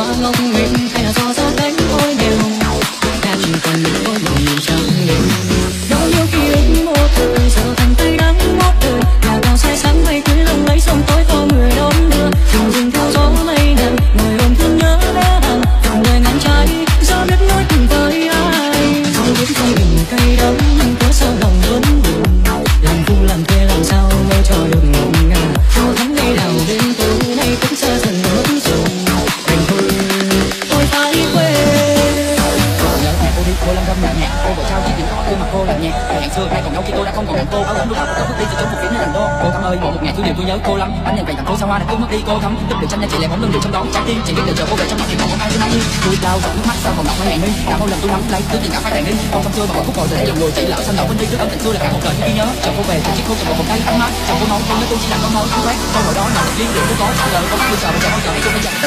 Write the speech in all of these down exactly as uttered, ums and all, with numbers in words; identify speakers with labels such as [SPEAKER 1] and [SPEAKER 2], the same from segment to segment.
[SPEAKER 1] ngốc nghếch hay là do giá cánh ôi đều ta chỉ còn những ôi buồn chẳng định bao nhiêu ký ức một thời giờ thành tay đắng ngót đời nhà cao say sáng mây cứ lưng lấy sông tối có người đón đưa dừng dừng theo gió mây nặng người ôm thương nhớ đã hàng từng lời ngàn trái giờ biết nói cùng với ai không biết tay mình cay đắng cớ sao lòng vẫn buồn làm phu làm thuê làm sao mới cho được ngộng ngà thua thắng ngày nào đến tối nay cũng xa dần mất rồi đành thôi tôi phải quên
[SPEAKER 2] cô nhớ mẹ cô đi cô lâm râm nhẹ nhẹ cô vợ trao chiếc điện thoại gương mặt cô lạnh nhẹ hẹn xưa nay còn nhau khi tôi đã không còn gần cô áo ấm lúc nào cũng bước đi từ trong một phía nơi thành đô cô thắm ơi mỗi một ngày thứ điều tôi nhớ cô lắm anh nhận về thành phố xa hoa đã cứ mất đi cô thắm tức được tranh nhanh chị lại bóng lưng được trong đó trái tim chỉ biết đợi chờ cô về trong mắt thì không còn ai thứ năm tôi đau giọt nước mắt sao còn ngọc hai ngày mi đã bao lần tôi nắm lấy cứ tình cảm phai tàn đi con sông xưa mà còn khúc ngồi để dòng người chạy lỡ xanh đỏ bên đi trước ân tình xưa là cả một đời ghi nhớ chờ cô về từ chiếc khung trong một vòng tay ấm áp chờ cô nói tôi với tôi chỉ là con mơ không quét câu hỏi đó là một liên điểm tôi có giờ con mắt tôi sợ bây giờ bao giờ hãy cô bây giờ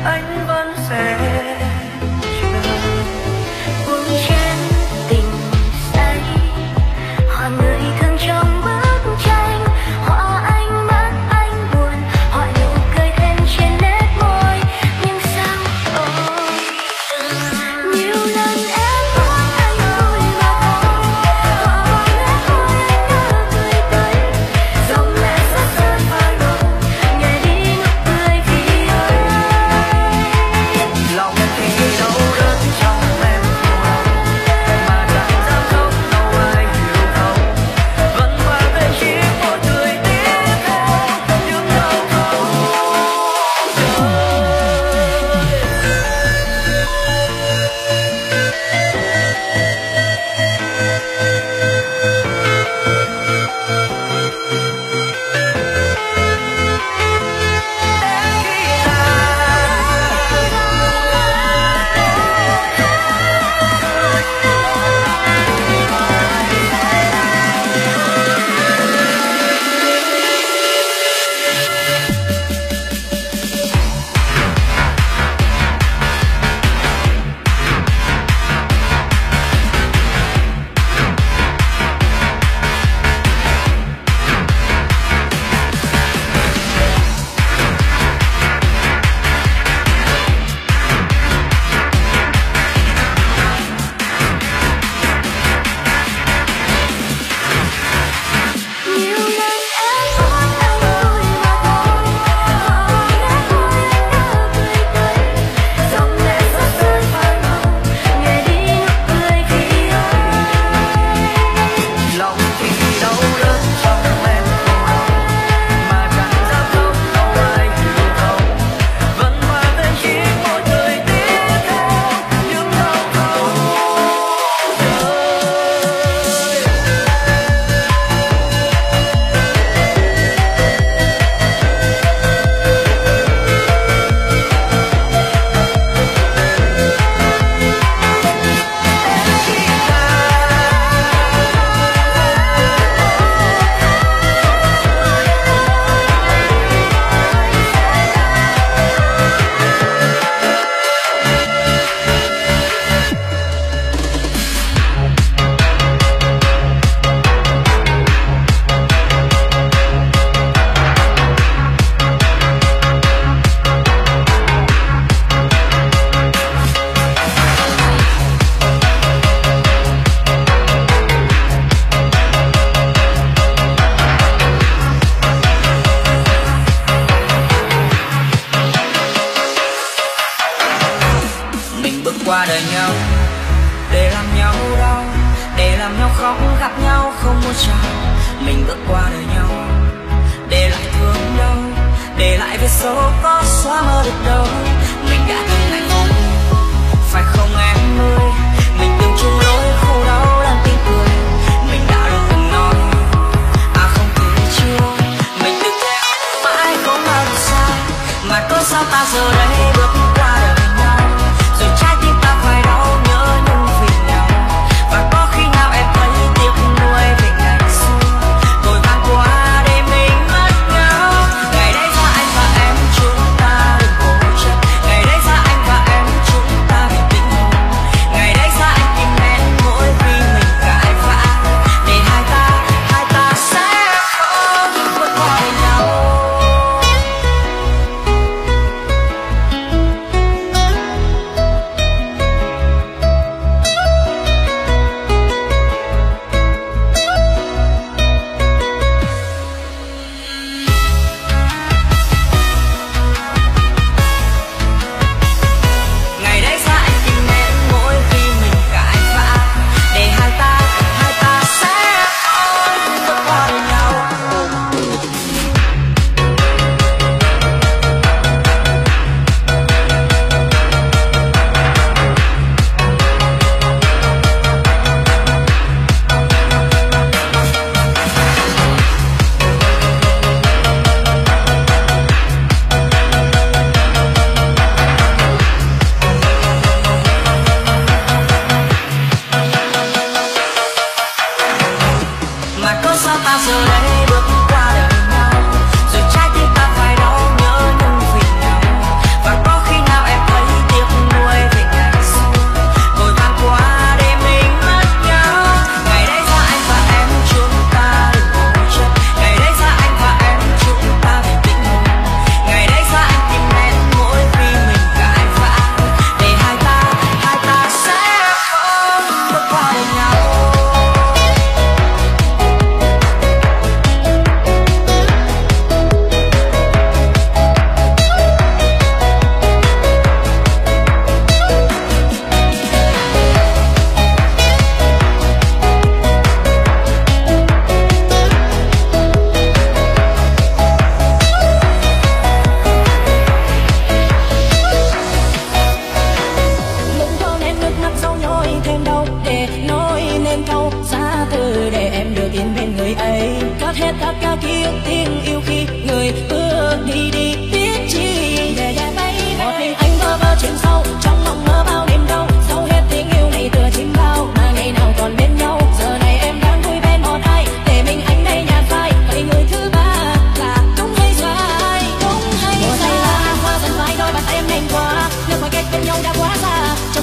[SPEAKER 3] anh vẫn sẽ chờ. Buông chén tình say, hòa người thương trong bức tranh, hòa ánh mắt anh buồn, hòa nụ cười thêm trên nét môi. Nhưng sao ôi nhiều lần em muốn anh vui mà không, hòa nét môi anh đã cười tới, dòng lệ rất rơi vào đầu, nghe đi nụ cười khi ơi. Lòng thì đâu rất trong em nhiều lòng, mà chẳng dám khóc đâu ai hiểu thấu, vẫn qua về chỉ một người tiếp theo những đau khổ. Nhiều lần em muốn anh vui mà không, hòa nét môi anh đã cười tới, dòng lệ rất rơi vào đầu, nghe đi nụ cười khi ơi. Lòng thì đâu rất trong em nhiều lòng, mà chẳng dám khóc đâu ai hiểu thấu, vẫn qua về chỉ một người tiếp theo những đau khổ. Mình bước qua đời nhau để làm nhau đau, để làm nhau khóc gặp nhau không muốn chào. Mình bước qua đời nhau để lại thương đau, để lại vết sâu có xóa mơ được đâu. Mình đã từng hạnh phúc phải không em ơi, mình từng chung lối khổ đau đang tiếng cười. Mình đã được từng nói à không thể chưa, mình từng thề mãi không bao giờ sai, mà cớ sao ta giờ đây bước qua đời nhau, rồi trái tim ta phải đau nhớ nhung vì nhau. Và có khi nào em thấy tiếc nuối về ngày xưa, vội vàng qua để mình mất nhau. Ngày đấy ra anh và em chúng ta đừng cố chấp, ngày đấy ra anh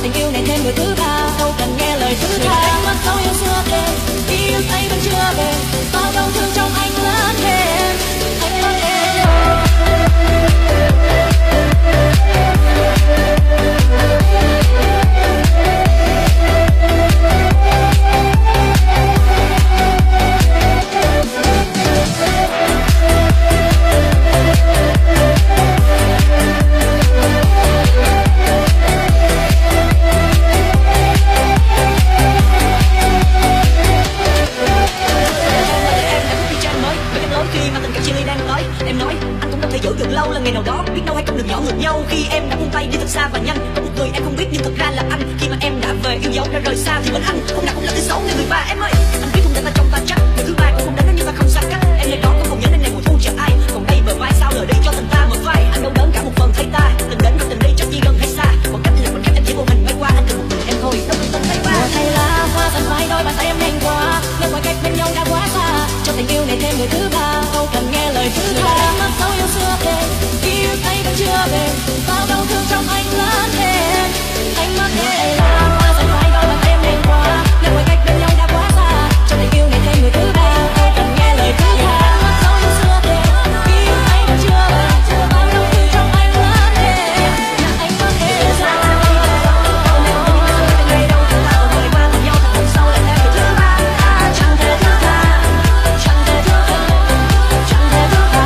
[SPEAKER 1] tình yêu này thêm người thứ ba, đâu cần nghe lời thứ tha. Anh mất dấu yêu xưa thêm, ký ức ấy vẫn chưa về, bao đau thương trong anh lớn thêm. Anh mất em.
[SPEAKER 3] Ngày nào đó biết đâu hay không được nhỏ ngược nhau khi em đã buông tay đi thật xa và nhanh. Có một người em không biết nhưng thật ra là anh. Khi mà em đã về yêu dấu đã rời xa thì vẫn anh không nào cũng là thứ xấu người người ba em ơi. Anh biết không đến ta trong ta chắc, người thứ ba cũng không đến nếu như ta không xa cách. Em nơi đó cũng không nhớ nên ngày mùa thu chờ ai. Còn đây bờ vai sao lờ đi cho tình ta mở vai. Anh đau đớn cả một phần thay ta. Từng đến rồi từng đi cho chi gần hay xa. Còn cách là còn cách em chỉ vô hình bay qua. Anh cần một người em thôi đâu cần tình tay qua.
[SPEAKER 1] Thay lá hoa dần phai đôi bàn tay em nhanh quá. Nhưng khoảng cách bên nhau đã quá xa. Cho tình yêu này thêm người thứ ba, đâu cần nghe lời thứ tha. Em mất dấu yêu xưa thêm, ký ức ấy vẫn chưa về, bao đau thương trong anh lớn thêm. Anh mất em là hoa dần phai đôi bàn tay em nhanh quá. Nhưng khoảng cách bên nhau đã quá xa. Cho tình yêu này thêm người thứ ba, đâu cần nghe lời thứ tha. Em mất dấu yêu xưa thêm, ký ức ấy vẫn chưa về, bao đau thương trong anh lớn thêm. Là anh mất em sao? Ngày đâu chúng ta còn vời qua cùng nhau thật thật sâu lại thêm người thứ ba. Chẳng thể thứ tha, chẳng thể thứ tha, chẳng thể thứ tha.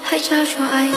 [SPEAKER 4] hãy trao cho anh.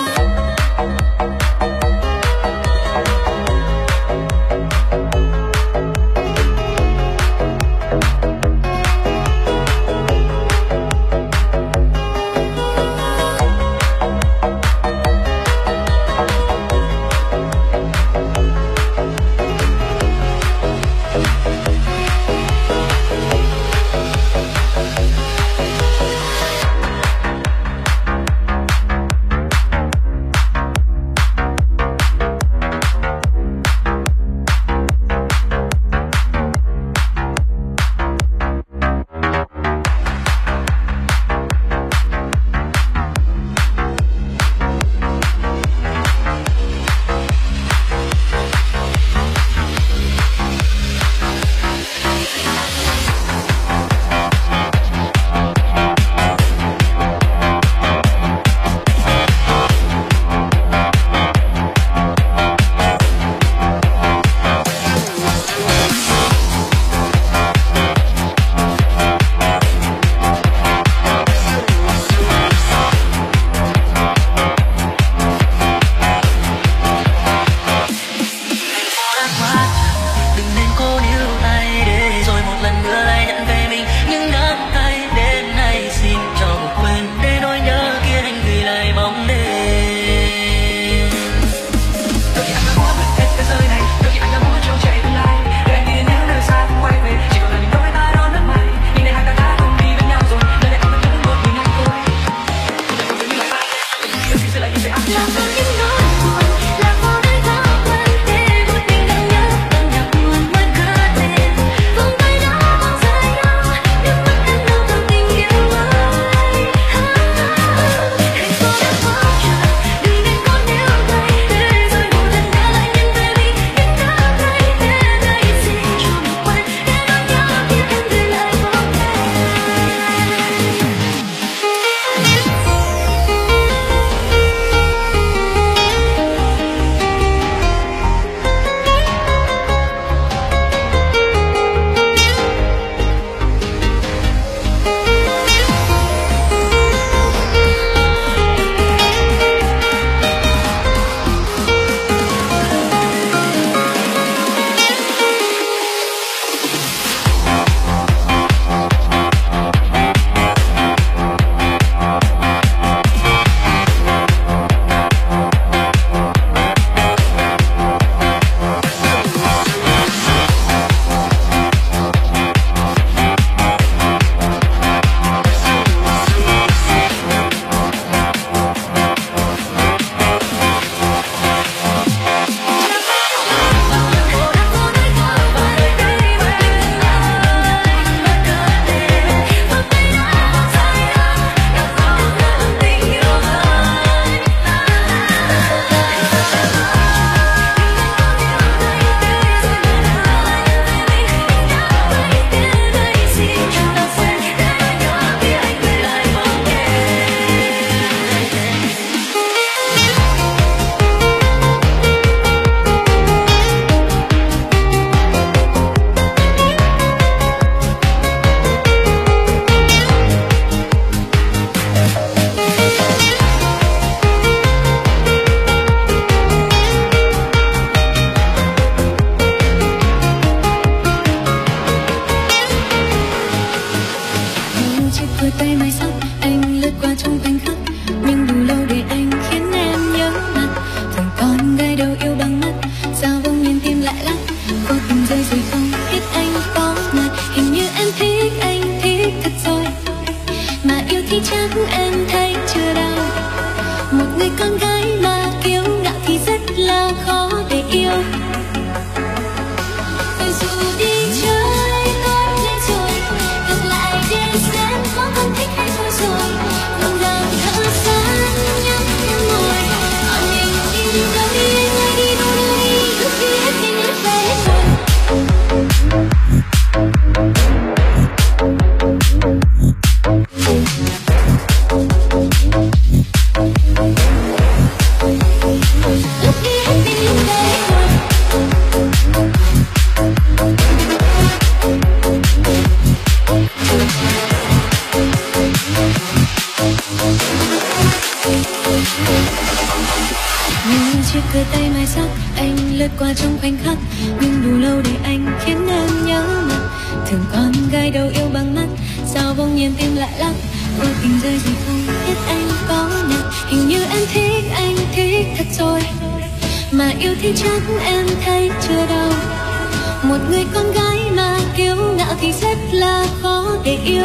[SPEAKER 1] như chiếc cửa tay mai sắc anh lướt qua trong khoảnh khắc, nhưng đủ lâu để anh khiến em nhớ mặt. Thường con gái đâu yêu bằng mắt, sao bỗng nhiên tim lại lắc, vô tình rơi gì không biết anh có nhận. Hình như em thích anh thích thật rồi, mà yêu thì chắc em thấy chưa đâu. Một người con gái mà kiêu ngạo thì rất là khó để yêu.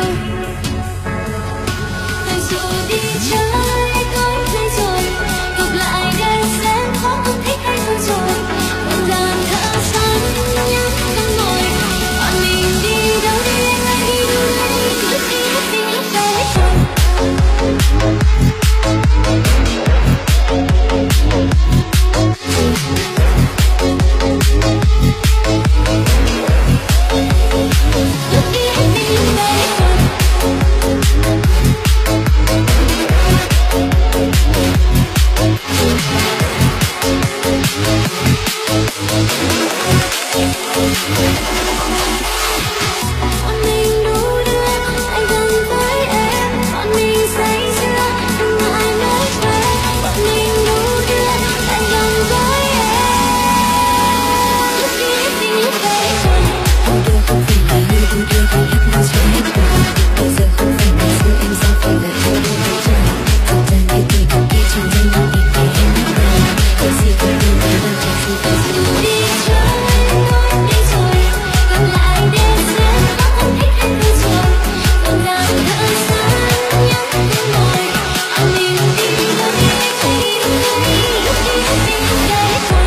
[SPEAKER 1] Rồi rồi đi chơi thôi thấy rồi, gặp lại đây sẽ khó không thích hay thôi rồi. Một làn thở sáng nhắc con mồi, bọn mình đi đâu đi anh hãy đi đâu đây. Lúc đi lúc đi lúc về thôi. Lúc đi lúc đi lúc về thôi. Bọn mình đủ đưa anh gần với em, bọn mình say sưa đừng ngại nói khoe. Bọn mình đủ đưa anh gần với em. Lúc đi lúc đi lúc về thôi. Đủ đưa không phải là như đủ đưa không hết nói cho hết rồi. Bây giờ không phải ngày xưa em sao phải là yêu đôi với trời. Thật ra cái tuổi còn đi trong danh mong đi kể em biết rồi. Cái gì cũng đưa ra đang chẳng gì phải gì. Đi chơi đi rồi, gặp lại đêm sẽ có không thích hay thôi rồi. Còn làm thở sáng nhắc con mồi, bọn mình đi đâu đi anh đi đâu đây. Lúc đi lúc đi lúc về thôi.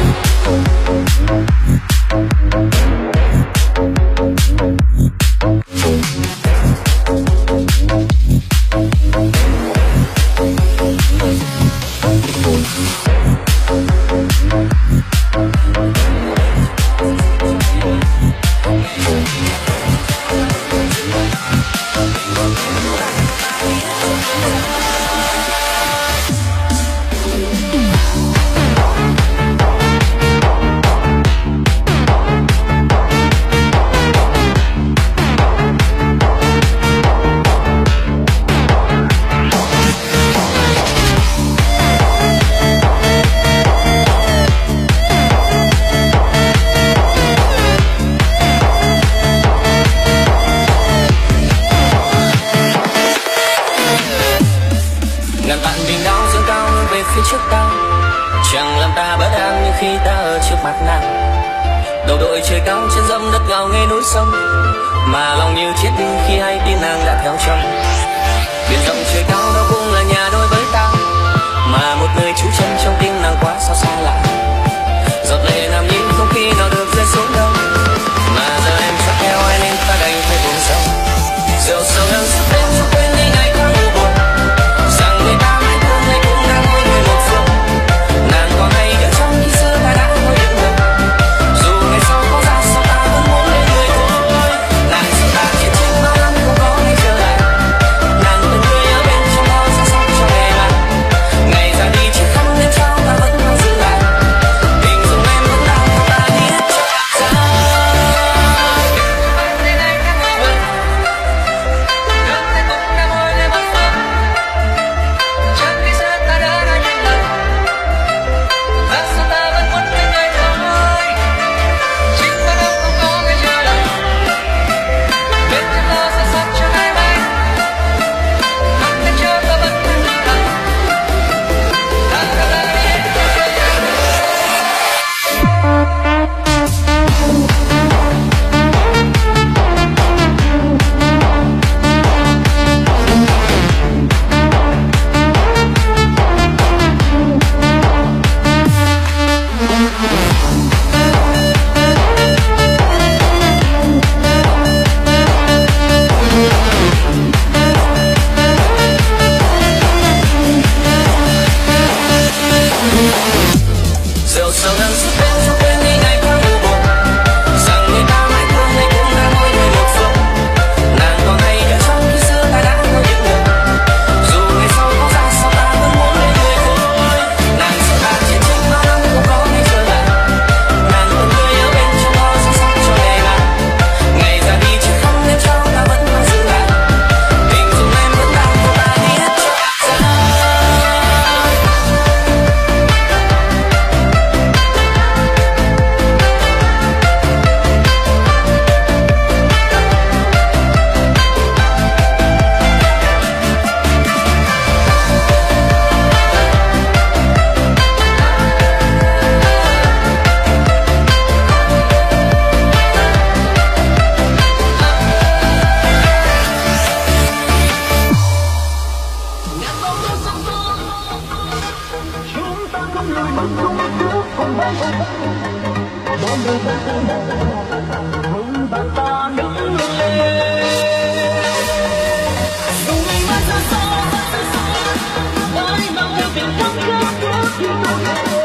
[SPEAKER 3] Ngàn vạn bình đao dâng cao hướng về phía trước ta, chẳng làm ta bất an như khi ta ở trước mặt nàng. Đầu đội trời cao trên dẫm đất ngào nghe núi sông, mà lòng như chết đi khi hay tin nàng đã theo chồng. Biển rộng trời cao đâu cũng là nhà đôi với ta, mà một người trú chân trong tim nàng quá sao xa lạ. Giọt lệ nằm nhìn không khi nào được rơi xuống đâu, mà giờ em dắt theo ai nên ta đành phải buồn sâu. Rượu sầu đang giúp em cho quên đi ngày tháng u buồn, rằng người ta mãi thương hay cũng đang ngồi người một phương. Nàng có hay nhớ trong khi xưa ta đã ngồi đựng ngược, dù ngày sau có ra sao ta vẫn muốn lên người thôi. Nàng sợ ta chết chết bao năm không có ngày trở lại, nàng từng người ở bên trong đó
[SPEAKER 2] không lùi bước chung bước cùng bay mọi người vẫn tự hào bạn ta đứng lên dù ngày mai xa xa mãi mang theo tình khắc khắc khi tôi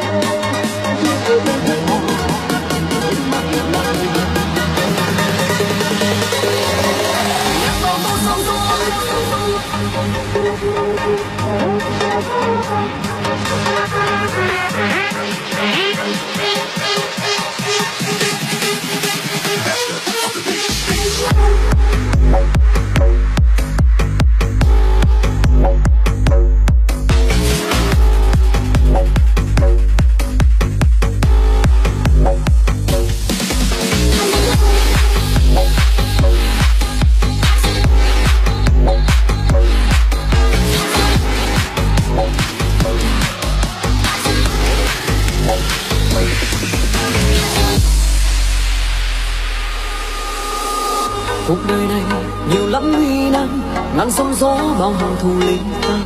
[SPEAKER 1] cuộc đời này nhiều lắm nguy nan, ngàn sóng gió bao hàng thù linh tăng.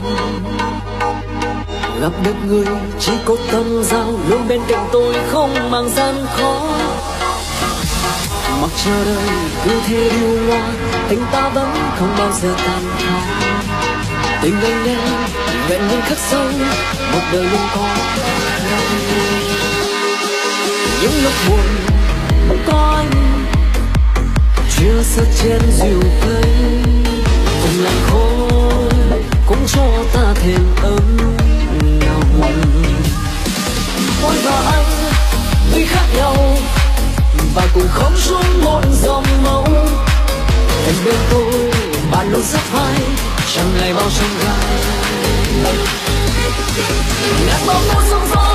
[SPEAKER 1] Gặp được người chỉ có tâm giao, luôn bên cạnh tôi không mang gian khó. Mặc cho đời cứ thế điêu ngoa, tình ta vẫn không bao giờ tàn phai. Tình anh em vẹn nguyên khắc sâu, một đời luôn có nhau. Những lúc buồn có anh chia sẻ trên dịu cây, cùng làng khói cũng cho ta thêm ấm lòng. Tôi và anh tuy khác nhau và cùng không xuống một dòng máu. Em bên tôi bạn luôn sát vai, chẳng ngày bao trong gai. Ngàn bóng mưa sóng gió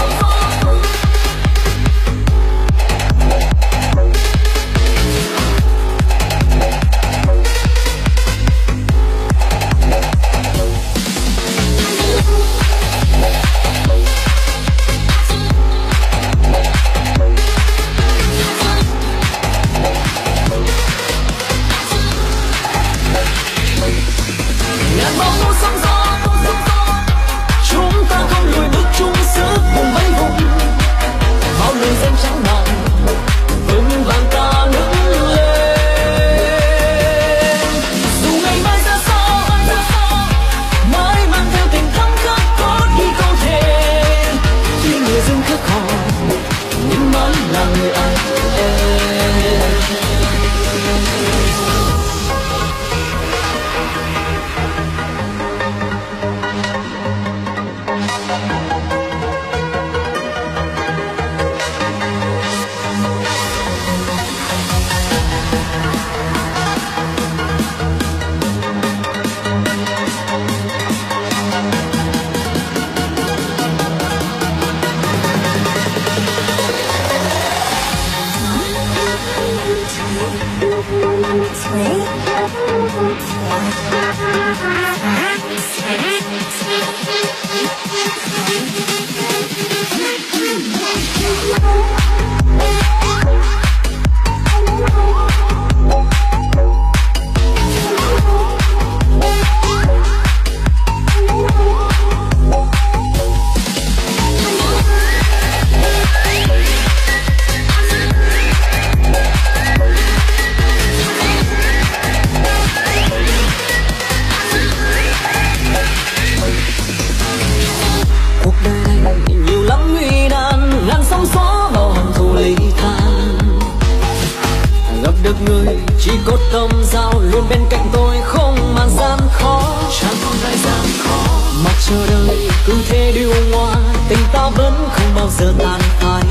[SPEAKER 1] chỉ có tâm giao, luôn bên cạnh tôi không màn gian khó. Chẳng có lại gian khó, mặc cho đời cứ thế điêu ngoa, tình ta vẫn không bao giờ tàn phai.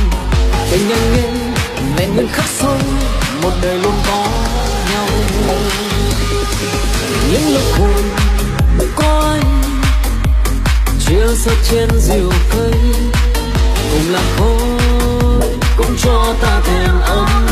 [SPEAKER 1] Tình anh em vẹn nguyên khắc sâu, một đời luôn có nhau. Những lúc buồn có anh chia sẻ trên dịu cây, cùng là khói cũng cho ta thêm ấm.